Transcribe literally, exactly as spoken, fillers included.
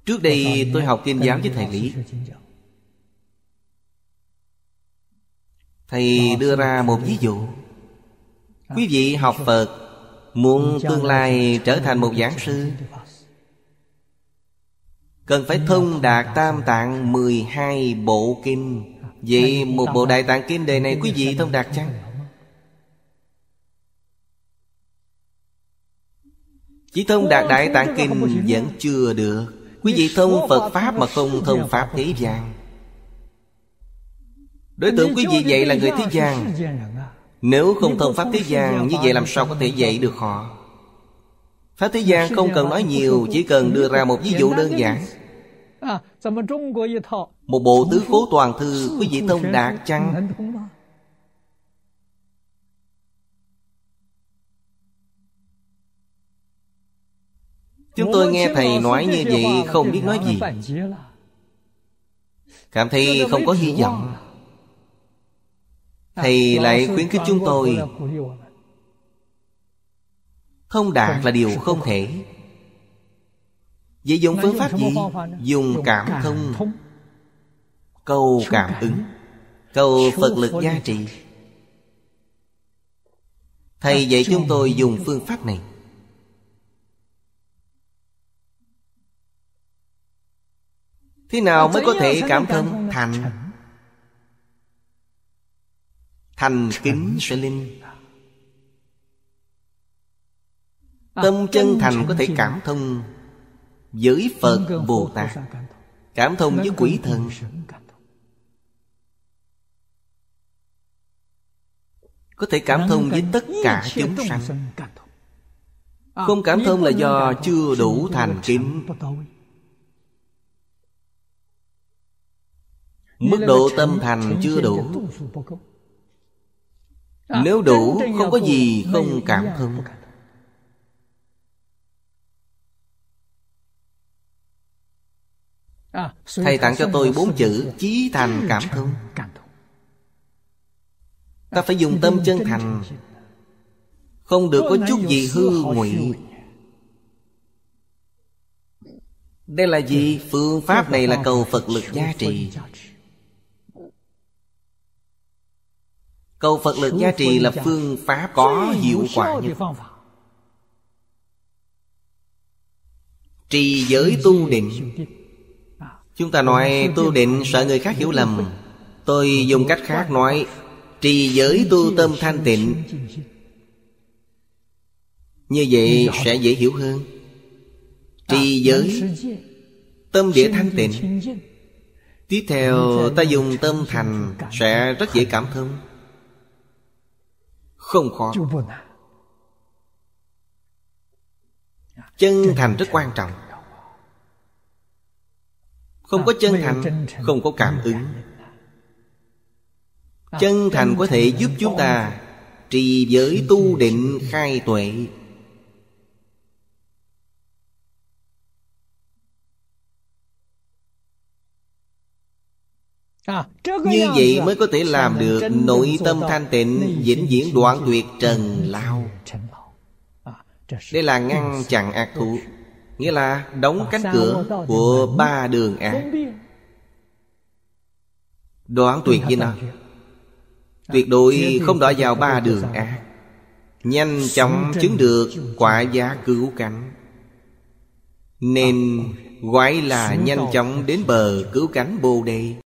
Trước đây tôi học Kinh giáo với thầy Lý. Thầy đưa ra một ví dụ. Quý vị học Phật, muốn tương lai trở thành một giảng sư, cần phải thông đạt Tam Tạng mười hai bộ kinh. Vậy một bộ Đại Tạng Kinh đời này quý vị thông đạt chăng? Chỉ thông đạt Đại Tạng Kinh vẫn chưa được. Quý vị thông Phật Pháp mà không thông Pháp thế gian. Đối tượng quý vị dạy là người thế gian. Nếu không thông Pháp thế gian, như vậy làm sao có thể dạy được họ? Pháp thế gian không cần nói nhiều, chỉ cần đưa ra một ví dụ đơn giản. Một bộ Tứ Khố Toàn Thư, quý vị thông đạt chăng? Chúng tôi nghe thầy nói như vậy không biết nói gì, cảm thấy không có hy vọng. Thầy lại khuyến khích chúng tôi thông đạt là điều không thể. Vậy dùng phương pháp gì? Dùng cảm thông, cầu cảm ứng, cầu Phật lực gia trì. Thầy dạy chúng tôi dùng phương pháp này. Thế nào mới có thể cảm thông? Thành Thành kính sẽ linh. Tâm chân thành có thể cảm thông với Phật Bồ Tát, cảm thông với quỷ thần, có thể cảm thông với tất cả chúng sanh. Không cảm thông là do chưa đủ thành kính. Mức độ tâm thành chưa đủ. Nếu đủ, không có gì không cảm thông. Thầy tặng cho tôi bốn chữ: chí thành cảm thông. Ta phải dùng tâm chân thành, không được có chút gì hư ngụy. Đây là gì? Phương pháp này là cầu Phật lực gia trì. Cầu Phật lực gia trì là phương pháp có hiệu quả nhất. Trì giới tu định. Chúng ta nói tu định sợ người khác hiểu lầm. Tôi dùng cách khác nói: trì giới tu tâm thanh tịnh. Như vậy sẽ dễ hiểu hơn. Trì giới tâm địa thanh tịnh. Tiếp theo ta dùng tâm thành sẽ rất dễ cảm thông. Không khó. Chân thành rất quan trọng. Không có chân thành, không có cảm ứng. Chân thành có thể giúp chúng ta trì giới tu định khai tuệ. Như vậy mới có thể làm được nội tâm thanh tịnh, vĩnh viễn đoạn tuyệt trần lao. Đây là ngăn chặn ác thú, nghĩa là đóng cánh cửa của ba đường ác. Đoạn tuyệt với nó, tuyệt đối không đọa vào ba đường ác, nhanh chóng chứng được quả giá cứu cánh. Nên gọi là nhanh chóng đến bờ cứu cánh Bồ Đề.